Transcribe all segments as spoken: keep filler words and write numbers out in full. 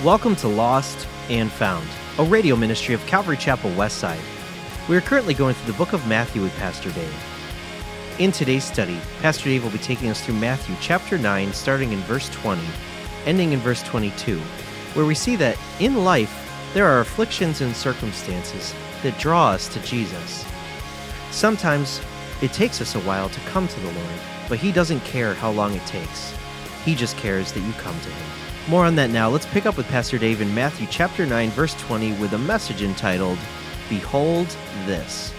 Welcome to Lost and Found, a radio ministry of Calvary Chapel Westside. We are currently going through the book of Matthew with Pastor Dave. In today's study, Pastor Dave will be taking us through Matthew chapter nine, starting in verse twenty, ending in verse twenty-two, where we see that in life, there are afflictions and circumstances that draw us to Jesus. Sometimes it takes us a while to come to the Lord, but He doesn't care how long it takes. He just cares that you come to Him. More on that now. Let's pick up with Pastor Dave in Matthew chapter nine, verse twenty, with a message entitled, Behold This.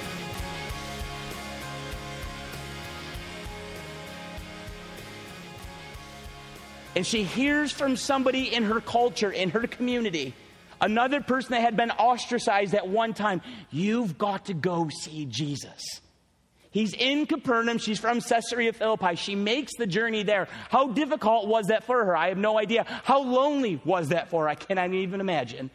And she hears from somebody in her culture, in her community, another person that had been ostracized at one time, you've got to go see Jesus. He's in Capernaum. She's from Caesarea Philippi. She makes the journey there. How difficult was that for her? I have no idea. How lonely was that for her? I cannot even imagine.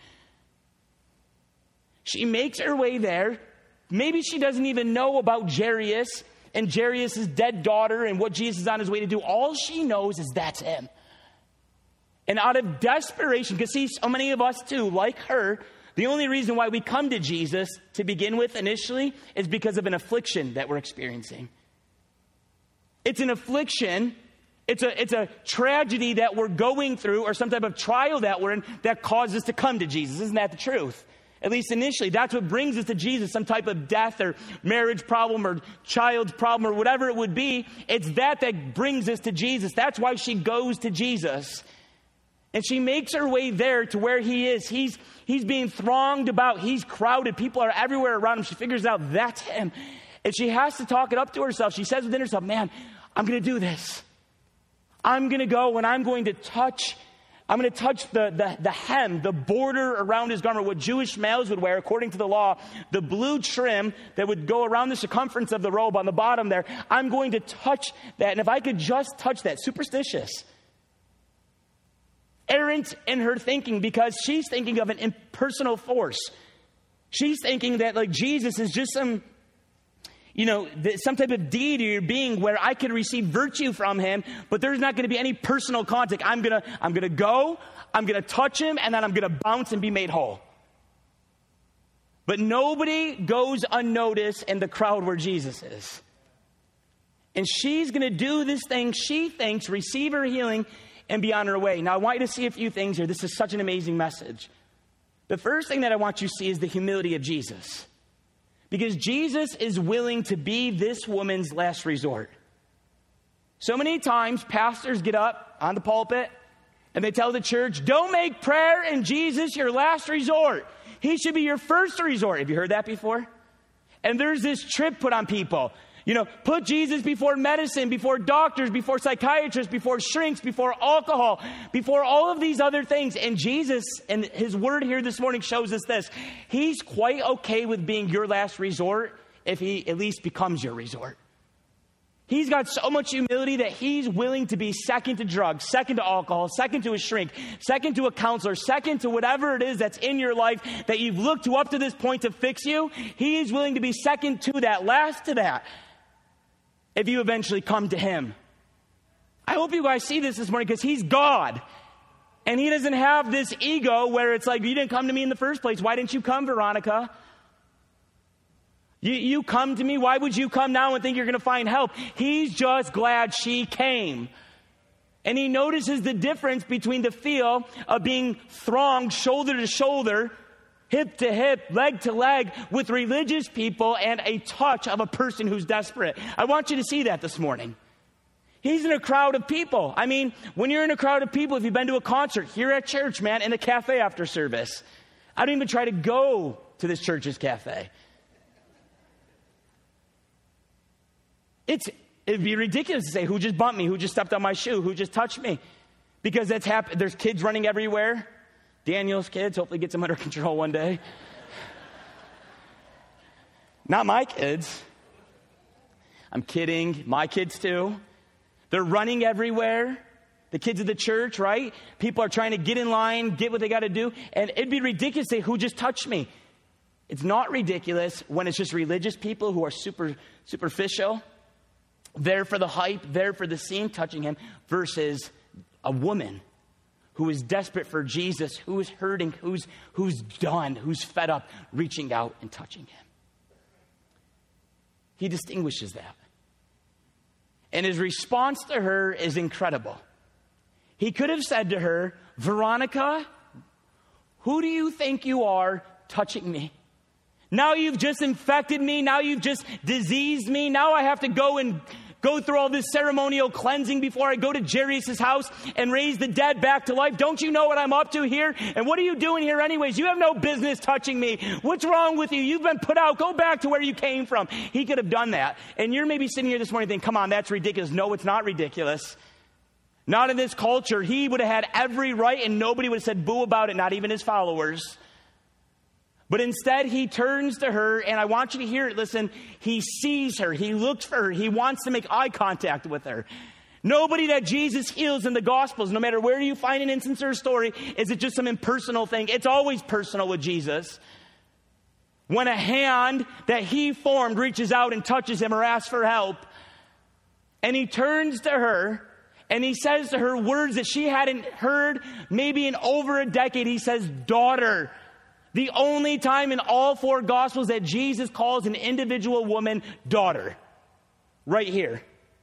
She makes her way there. Maybe she doesn't even know about Jairus and Jairus' dead daughter and what Jesus is on his way to do. All she knows is that's him. And out of desperation, because see, so many of us too, like her, the only reason why we come to Jesus to begin with initially is because of an affliction that we're experiencing. It's an affliction. It's a, it's a tragedy that we're going through or some type of trial that we're in that causes us to come to Jesus. Isn't that the truth? At least initially, that's what brings us to Jesus, some type of death or marriage problem or child's problem or whatever it would be. It's that that brings us to Jesus. That's why she goes to Jesus. And she makes her way there to where he is. He's, he's being thronged about. He's crowded. People are everywhere around him. She figures out that's him. And she has to talk it up to herself. She says within herself, man, I'm going to do this. I'm going to go and I'm going to touch, I'm going to touch the, the, the hem, the border around his garment, what Jewish males would wear according to the law, the blue trim that would go around the circumference of the robe on the bottom there. I'm going to touch that. And if I could just touch that, superstitious, errant in her thinking, because she's thinking of an impersonal force. She's thinking that like Jesus is just some, you know, some type of deity or being where I can receive virtue from him, but there's not going to be any personal contact. I'm going to, I'm going to go, I'm going to touch him, and then I'm going to bounce and be made whole. But nobody goes unnoticed in the crowd where Jesus is. And she's going to do this thing she thinks, receive her healing, and be on her way. Now, I want you to see a few things here. This is such an amazing message. The first thing that I want you to see is the humility of Jesus. Because Jesus is willing to be this woman's last resort. So many times, pastors get up on the pulpit and they tell the church, don't make prayer and Jesus your last resort. He should be your first resort. Have you heard that before? And there's this trip put on people. You know, put Jesus before medicine, before doctors, before psychiatrists, before shrinks, before alcohol, before all of these other things. And Jesus, and his word here this morning shows us this. He's quite okay with being your last resort if he at least becomes your resort. He's got so much humility that he's willing to be second to drugs, second to alcohol, second to a shrink, second to a counselor, second to whatever it is that's in your life that you've looked to up to this point to fix you. He is willing to be second to that, last to that, if you eventually come to him. I hope you guys see this this morning because he's God. And he doesn't have this ego where it's like, you didn't come to me in the first place. Why didn't you come, Veronica? You, you come to me. Why would you come now and think you're going to find help? He's just glad she came. And he notices the difference between the feel of being thronged shoulder to shoulder, hip to hip, leg to leg, with religious people and a touch of a person who's desperate. I want you to see that this morning. He's in a crowd of people. I mean, when you're in a crowd of people, if you've been to a concert, here at church, man, in the cafe after service. I don't even try to go to this church's cafe. It's, it'd be ridiculous to say, who just bumped me? Who just stepped on my shoe? Who just touched me? Because that's happened. There's kids running everywhere. Daniel's kids, hopefully gets them under control one day. Not my kids. I'm kidding. My kids too. They're running everywhere. The kids of the church, right? People are trying to get in line, get what they got to do. And it'd be ridiculous to say, who just touched me? It's not ridiculous when it's just religious people who are super superficial, there for the hype, there for the scene, touching him, versus a woman who is desperate for Jesus, who is hurting, who's, who's done, who's fed up, reaching out and touching him. He distinguishes that. And his response to her is incredible. He could have said to her, Veronica, who do you think you are touching me? Now you've just infected me. Now you've just diseased me. Now I have to go and go through all this ceremonial cleansing before I go to Jairus' house and raise the dead back to life. Don't you know what I'm up to here? And what are you doing here anyways? You have no business touching me. What's wrong with you? You've been put out. Go back to where you came from. He could have done that. And you're maybe sitting here this morning thinking, come on, that's ridiculous. No, it's not ridiculous. Not in this culture. He would have had every right and nobody would have said boo about it, not even his followers. But instead, he turns to her, and I want you to hear it. Listen, he sees her. He looks for her. He wants to make eye contact with her. Nobody that Jesus heals in the Gospels, no matter where you find an instance or a story, is it just some impersonal thing. It's always personal with Jesus. When a hand that he formed reaches out and touches him or asks for help, and he turns to her, and he says to her words that she hadn't heard maybe in over a decade. He says, daughter. The only time in all four Gospels that Jesus calls an individual woman daughter. Right here.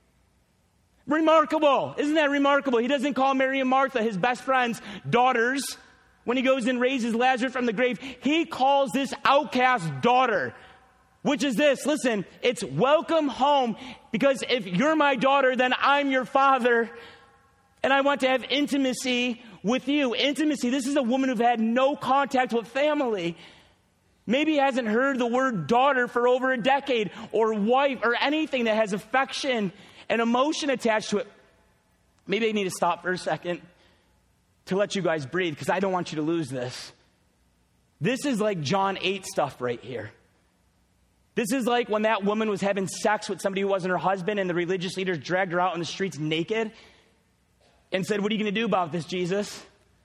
Remarkable. Isn't that remarkable? He doesn't call Mary and Martha, his best friends, daughters. When he goes and raises Lazarus from the grave, he calls this outcast daughter. Which is this, listen, it's welcome home, because if you're my daughter, then I'm your father. And I want to have intimacy with you. Intimacy. This is a woman who's had no contact with family. Maybe hasn't heard the word daughter for over a decade, or wife, or anything that has affection and emotion attached to it. Maybe I need to stop for a second to let you guys breathe, because I don't want you to lose this. This is like John eight stuff right here. This is like when that woman was having sex with somebody who wasn't her husband, and the religious leaders dragged her out in the streets naked and said, what are you going to do about this, Jesus?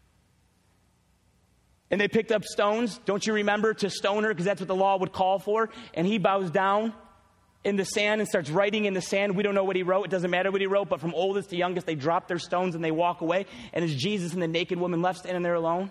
And they picked up stones, don't you remember, to stone her, because that's what the law would call for. And he bows down in the sand and starts writing in the sand. We don't know what he wrote. It doesn't matter what he wrote. But from oldest to youngest, they drop their stones and they walk away. And it's Jesus and the naked woman left standing there alone.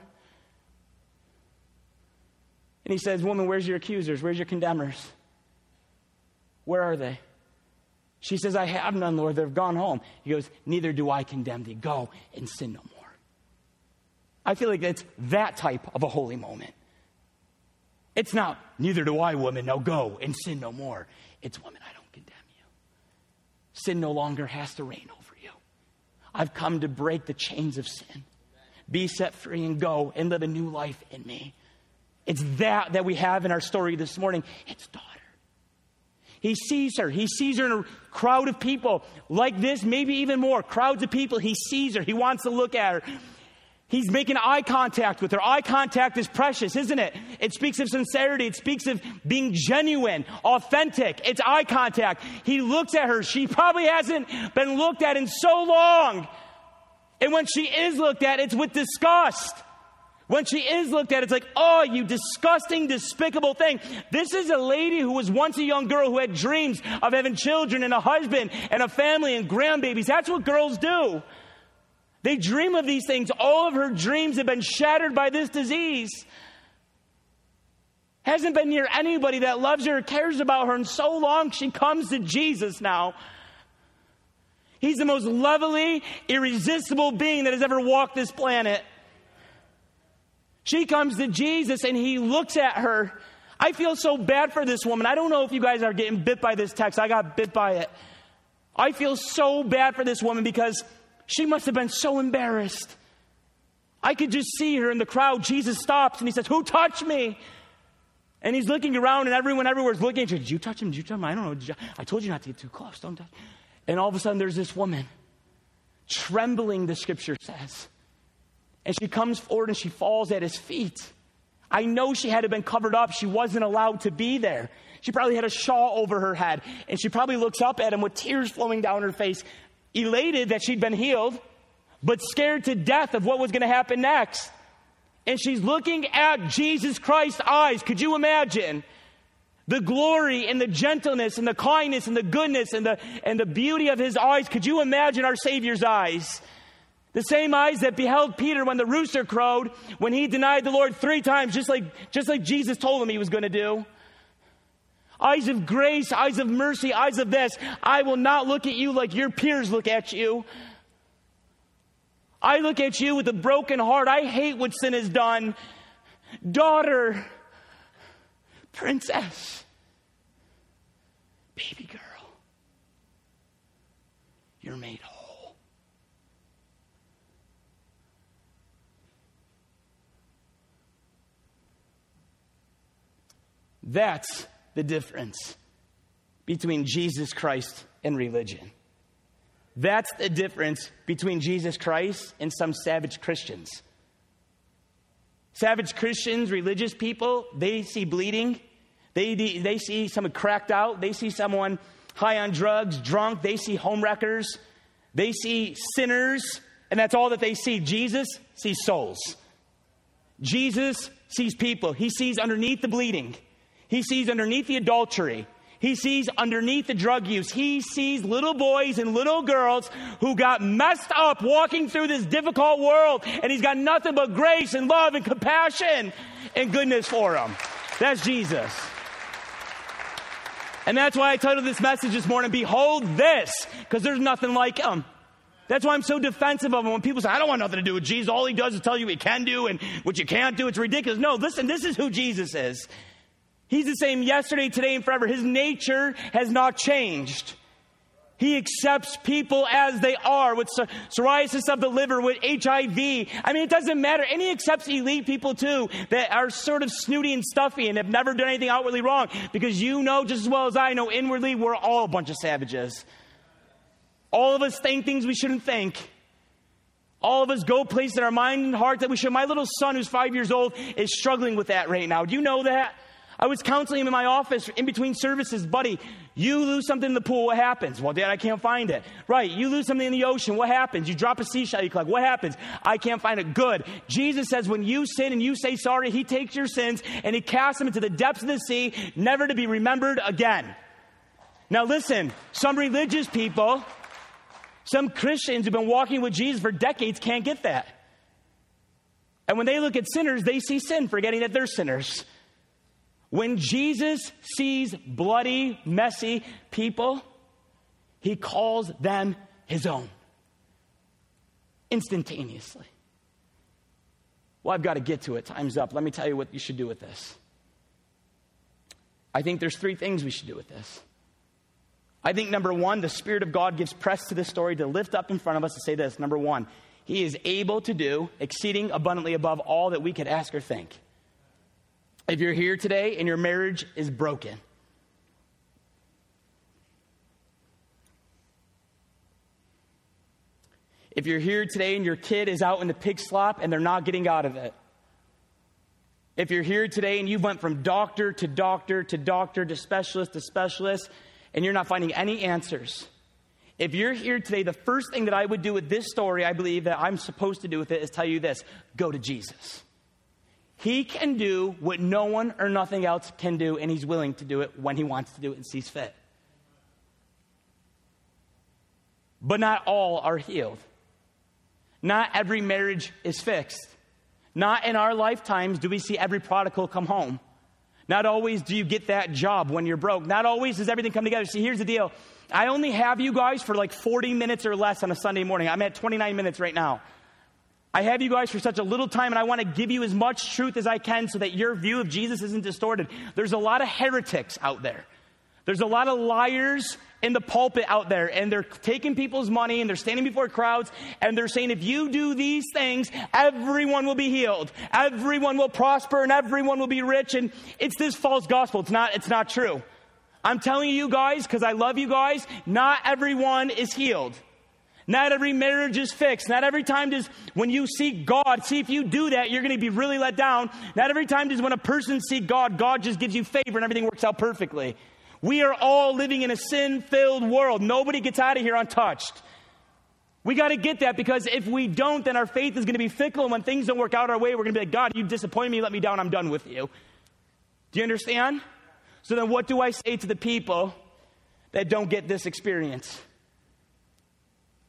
And he says, woman, where's your accusers? Where's your condemners? Where are they? She says, I have none, Lord. They've gone home. He goes, neither do I condemn thee. Go and sin no more. I feel like it's that type of a holy moment. It's not, neither do I, woman. Now go and sin no more. It's, woman, I don't condemn you. Sin no longer has to reign over you. I've come to break the chains of sin. Be set free and go and live a new life in me. It's that that we have in our story this morning. It's daughter. He sees her. He sees her in a crowd of people like this, maybe even more. Crowds of people. He sees her. He wants to look at her. He's making eye contact with her. Eye contact is precious, isn't it? It speaks of sincerity. It speaks of being genuine, authentic. It's eye contact. He looks at her. She probably hasn't been looked at in so long. And when she is looked at, it's with disgust. When she is looked at, it's like, oh, you disgusting, despicable thing. This is a lady who was once a young girl who had dreams of having children and a husband and a family and grandbabies. That's what girls do. They dream of these things. All of her dreams have been shattered by this disease. Hasn't been near anybody that loves her or cares about her in so long. She comes to Jesus now. He's the most lovely, irresistible being that has ever walked this planet. She comes to Jesus and he looks at her. I feel so bad for this woman. I don't know if you guys are getting bit by this text. I got bit by it. I feel so bad for this woman because she must have been so embarrassed. I could just see her in the crowd. Jesus stops and he says, who touched me? And he's looking around and everyone everywhere is looking at you. Did you touch him? Did you touch him? I don't know. Did you? I told you not to get too close. Don't touch. And all of a sudden there's this woman trembling, the scripture says. And she comes forward and she falls at his feet. I know she had to been covered up. She wasn't allowed to be there. She probably had a shawl over her head. And she probably looks up at him with tears flowing down her face, elated that she'd been healed, but scared to death of what was going to happen next. And she's looking at Jesus Christ's eyes. Could you imagine the glory and the gentleness and the kindness and the goodness and the, and the beauty of his eyes? Could you imagine our Savior's eyes? The same eyes that beheld Peter when the rooster crowed, when he denied the Lord three times, just like, just like Jesus told him he was going to do. Eyes of grace, eyes of mercy, eyes of this. I will not look at you like your peers look at you. I look at you with a broken heart. I hate what sin has done. Daughter, princess, baby girl, you're made whole. That's the difference between Jesus Christ and religion. That's the difference between Jesus Christ and some savage Christians. Savage Christians, religious people, they see bleeding. They, they see someone cracked out. They see someone high on drugs, drunk. They see homewreckers. They see sinners, and that's all that they see. Jesus sees souls. Jesus sees people. He sees underneath the bleeding. He sees underneath the adultery. He sees underneath the drug use. He sees little boys and little girls who got messed up walking through this difficult world. And he's got nothing but grace and love and compassion and goodness for them. That's Jesus. And that's why I titled this message this morning, Behold This, because there's nothing like him. That's why I'm so defensive of him. When people say, I don't want nothing to do with Jesus. All he does is tell you what you can do and what you can't do. It's ridiculous. No, listen, this is who Jesus is. He's the same yesterday, today, and forever. His nature has not changed. He accepts people as they are, with psoriasis of the liver, with H I V. I mean, it doesn't matter. And he accepts elite people, too, that are sort of snooty and stuffy and have never done anything outwardly wrong. Because you know just as well as I know, inwardly, we're all a bunch of savages. All of us think things we shouldn't think. All of us go places in our mind and heart that we should. My little son, who's five years old, is struggling with that right now. Do you know that? I was counseling him in my office in between services. Buddy, you lose something in the pool, what happens? Well, Dad, I can't find it. Right, you lose something in the ocean, what happens? You drop a seashell, you collect, what happens? I can't find it. Good. Jesus says when you sin and you say sorry, he takes your sins and he casts them into the depths of the sea, never to be remembered again. Now listen, some religious people, some Christians who've been walking with Jesus for decades can't get that. And when they look at sinners, they see sin, forgetting that they're sinners. When Jesus sees bloody, messy people, he calls them his own. Instantaneously. Well, I've got to get to it. Time's up. Let me tell you what you should do with this. I think there's three things we should do with this. I think, number one, the Spirit of God gives press to this story to lift up in front of us to say this. Number one, he is able to do exceeding abundantly above all that we could ask or think. If you're here today and your marriage is broken, if you're here today and your kid is out in the pig slop and they're not getting out of it, if you're here today and you went from doctor to doctor to doctor to specialist to specialist and you're not finding any answers, if you're here today, the first thing that I would do with this story, I believe that I'm supposed to do with it, is tell you this: go to Jesus. He can do what no one or nothing else can do, and he's willing to do it when he wants to do it and sees fit. But not all are healed. Not every marriage is fixed. Not in our lifetimes do we see every prodigal come home. Not always do you get that job when you're broke. Not always does everything come together. See, here's the deal. I only have you guys for like forty minutes or less on a Sunday morning. I'm at twenty-nine minutes right now. I have you guys for such a little time, and I want to give you as much truth as I can so that your view of Jesus isn't distorted. There's a lot of heretics out there. There's a lot of liars in the pulpit out there, and they're taking people's money, and they're standing before crowds, and they're saying, if you do these things, everyone will be healed. Everyone will prosper, and everyone will be rich, and it's this false gospel. It's not, it's not true. I'm telling you guys, because I love you guys, not everyone is healed. Not every marriage is fixed. Not every time does, when you seek God, see if you do that, you're going to be really let down. Not every time does when a person seek God, God just gives you favor and everything works out perfectly. We are all living in a sin-filled world. Nobody gets out of here untouched. We got to get that, because if we don't, then our faith is going to be fickle. And when things don't work out our way, we're going to be like, God, you disappointed me, let me down, I'm done with you. Do you understand? So then what do I say to the people that don't get this experience?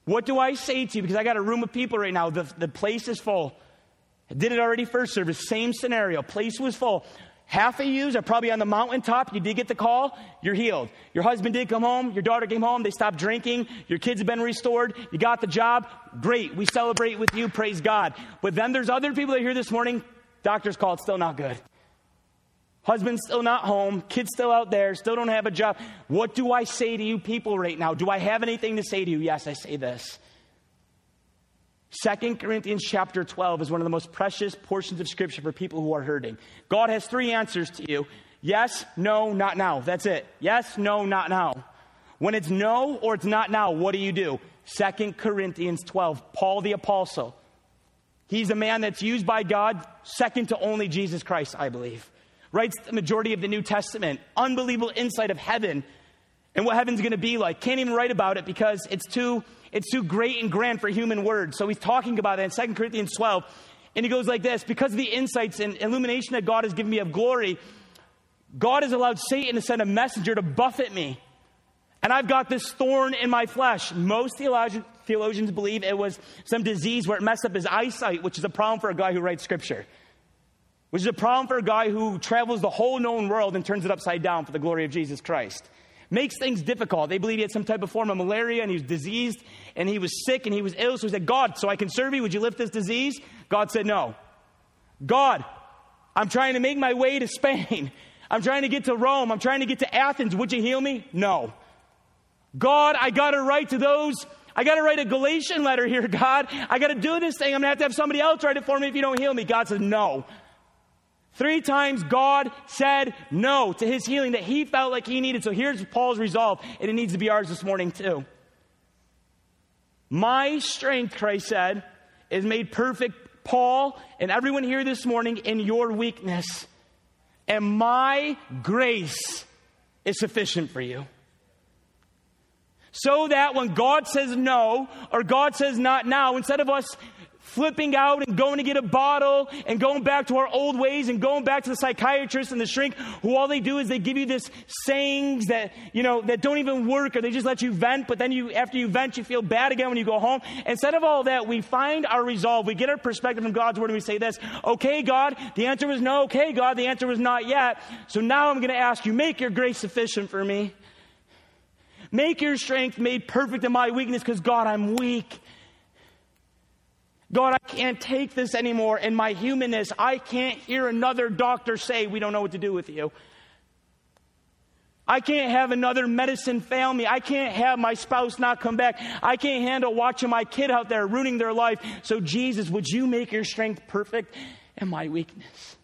What do I say to you? Because I got a room of people right now. The, the place is full. I did it already first service. Same scenario. Place was full. Half of you are probably on the mountaintop. You did get the call. You're healed. Your husband did come home. Your daughter came home. They stopped drinking. Your kids have been restored. You got the job. Great. We celebrate with you. Praise God. But then there's other people that are here this morning. Doctor's call. It's still not good. Husband's still not home. Kids still out there. Still don't have a job. What do I say to you people right now? Do I have anything to say to you? Yes, I say this. Second Corinthians chapter twelve is one of the most precious portions of Scripture for people who are hurting. God has three answers to you. Yes, no, not now. That's it. Yes, no, not now. When it's no or it's not now, what do you do? Second Corinthians twelve, Paul the Apostle. He's a man that's used by God, second to only Jesus Christ, I believe. Writes the majority of the New Testament. Unbelievable insight of heaven and what heaven's going to be like. Can't even write about it because it's too... It's too great and grand for human words. So he's talking about it in Second Corinthians twelve. And he goes like this. Because of the insights and illumination that God has given me of glory, God has allowed Satan to send a messenger to buffet me. And I've got this thorn in my flesh. Most theologians, theologians believe it was some disease where it messed up his eyesight, which is a problem for a guy who writes Scripture. Which is a problem for a guy who travels the whole known world and turns it upside down for the glory of Jesus Christ. Makes things difficult. They believe he had some type of form of malaria and he was diseased and he was sick and he was ill. So he said, God, so I can serve you. Would you lift this disease? God said, no. God, I'm trying to make my way to Spain. I'm trying to get to Rome. I'm trying to get to Athens. Would you heal me? No. God, I got to write to those. I got to write a Galatian letter here, God. I got to do this thing. I'm going to have to have somebody else write it for me if you don't heal me. God said, no. Three times God said no to his healing that he felt like he needed. So here's Paul's resolve, and it needs to be ours this morning too. My strength, Christ said, is made perfect, Paul, and everyone here this morning, in your weakness. And my grace is sufficient for you. So that when God says no, or God says not now, instead of us flipping out and going to get a bottle and going back to our old ways and going back to the psychiatrist and the shrink who all they do is they give you this sayings that, you know, that don't even work, or they just let you vent, but then you, after you vent, you feel bad again when you go home. Instead of all that, we find our resolve. We get our perspective from God's word and we say this, okay, God, the answer was no. Okay, God, the answer was not yet. So now I'm going to ask you, make your grace sufficient for me. Make your strength made perfect in my weakness, because God, I'm weak. God, I can't take this anymore in my humanness. I can't hear another doctor say, we don't know what to do with you. I can't have another medicine fail me. I can't have my spouse not come back. I can't handle watching my kid out there ruining their life. So Jesus, would you make your strength perfect in my weakness?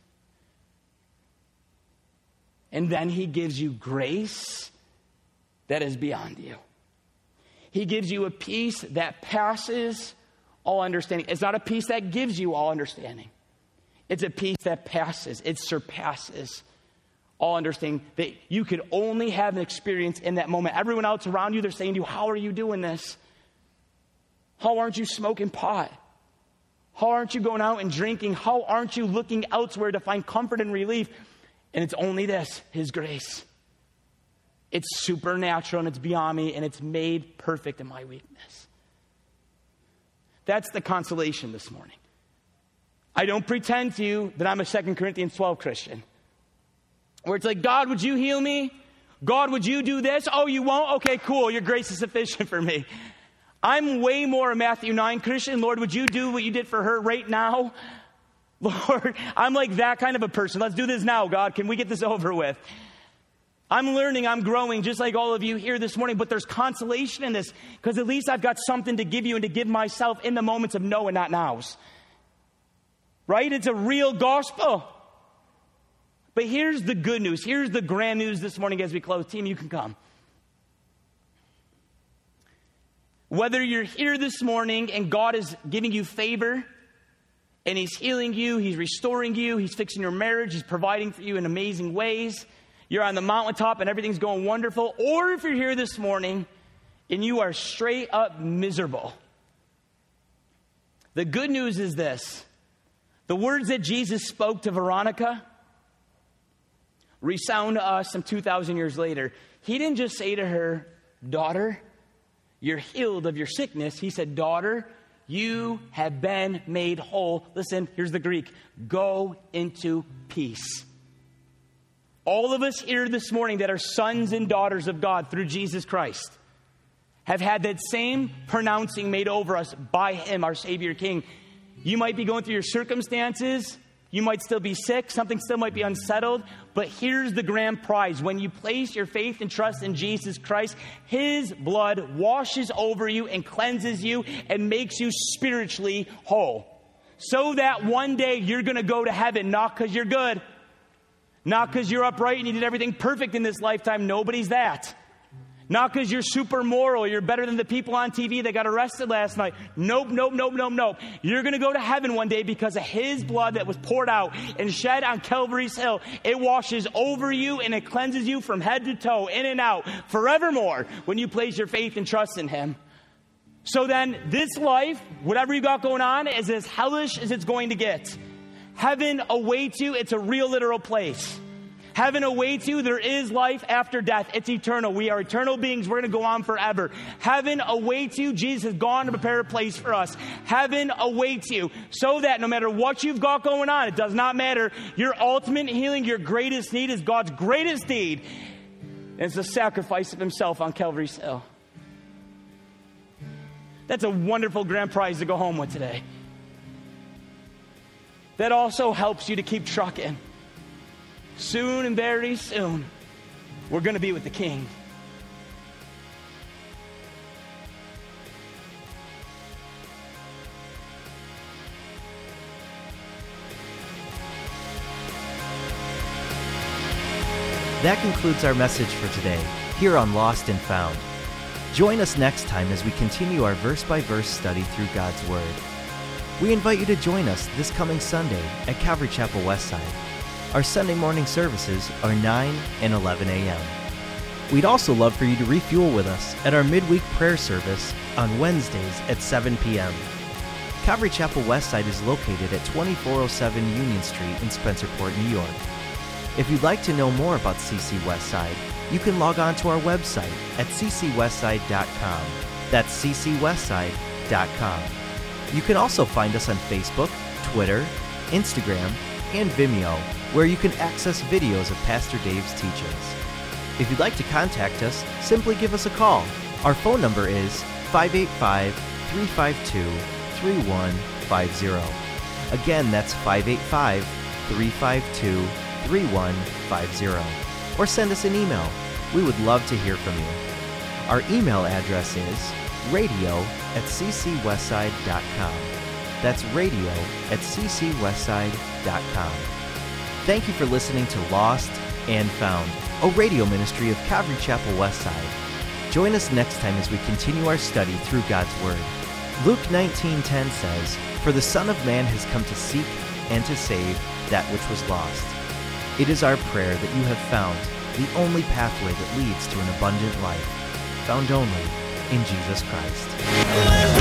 And then he gives you grace that is beyond you. He gives you a peace that passes all understanding. It's not a peace that gives you all understanding. It's a peace that passes. It surpasses all understanding, that you could only have an experience in that moment. Everyone else around you, they're saying to you, how are you doing this? How aren't you smoking pot? How aren't you going out and drinking? How aren't you looking elsewhere to find comfort and relief? And it's only this, his grace. It's supernatural and it's beyond me, and it's made perfect in my weakness. That's the consolation this morning. I don't pretend to you that I'm a Second Corinthians twelve Christian, where it's like, God, would you heal me? God, would you do this? Oh, you won't? Okay, cool. Your grace is sufficient for me. I'm way more a Matthew nine Christian. Lord, would you do what you did for her right now? Lord, I'm like that kind of a person. Let's do this now, God. Can we get this over with? I'm learning, I'm growing, just like all of you here this morning, but there's consolation in this, because at least I've got something to give you and to give myself in the moments of no and not nows. Right? It's a real gospel. But here's the good news. Here's the grand news this morning as we close. Team, you can come. Whether you're here this morning and God is giving you favor and he's healing you, he's restoring you, he's fixing your marriage, he's providing for you in amazing ways, you're on the mountaintop and everything's going wonderful, or if you're here this morning and you are straight up miserable, the good news is this. The words that Jesus spoke to Veronica resound to us some two thousand years later. He didn't just say to her, daughter, You're healed of your sickness. He said, daughter, you have been made whole. Listen, here's the Greek. Go into peace. All of us here this morning that are sons and daughters of God through Jesus Christ have had that same pronouncing made over us by him, our Savior King. You might be going through your circumstances. You might still be sick. Something still might be unsettled. But here's the grand prize. When you place your faith and trust in Jesus Christ, his blood washes over you and cleanses you and makes you spiritually whole. So that one day you're going to go to heaven, not because you're good, not because you're upright and you did everything perfect in this lifetime. Nobody's that. Not because you're super moral, you're better than the people on T V that got arrested last night. Nope, nope, nope, nope, nope. You're going to go to heaven one day because of his blood that was poured out and shed on Calvary's Hill. It washes over you and it cleanses you from head to toe, in and out, forevermore when you place your faith and trust in him. So then this life, whatever you got going on, is as hellish as it's going to get. Heaven awaits you. It's a real literal place. Heaven awaits you. There is life after death. It's eternal. We are eternal beings. We're going to go on forever. Heaven awaits you. Jesus has gone to prepare a place for us. Heaven awaits you so that no matter what you've got going on, it does not matter. Your ultimate healing, your greatest need is God's greatest need. And it's the sacrifice of himself on Calvary's Hill. That's a wonderful grand prize to go home with today. That also helps you to keep trucking. Soon and very soon, we're going to be with the King. That concludes our message for today, here on Lost and Found. Join us next time as we continue our verse-by-verse study through God's Word. We invite you to join us this coming Sunday at Calvary Chapel Westside. Our Sunday morning services are nine and eleven a.m. We'd also love for you to refuel with us at our midweek prayer service on Wednesdays at seven p.m. Calvary Chapel Westside is located at twenty-four oh seven Union Street in Spencerport, New York. If you'd like to know more about C C Westside, you can log on to our website at c c westside dot com. That's c c westside dot com. You can also find us on Facebook, Twitter, Instagram, and Vimeo, where you can access videos of Pastor Dave's teachings. If you'd like to contact us, simply give us a call. Our phone number is five eight five, three five two, three one five zero. Again, that's five eight five, three five two, three one five zero. Or send us an email. We would love to hear from you. Our email address is radio at c c westside dot com. That's radio at c c westside dot com. Thank you for listening to Lost and Found, a radio ministry of Calvary Chapel Westside. Join us next time as we continue our study through God's Word. Luke nineteen ten says, "For the Son of Man has come to seek and to save that which was lost." It is our prayer that you have found the only pathway that leads to an abundant life, found only in Jesus Christ.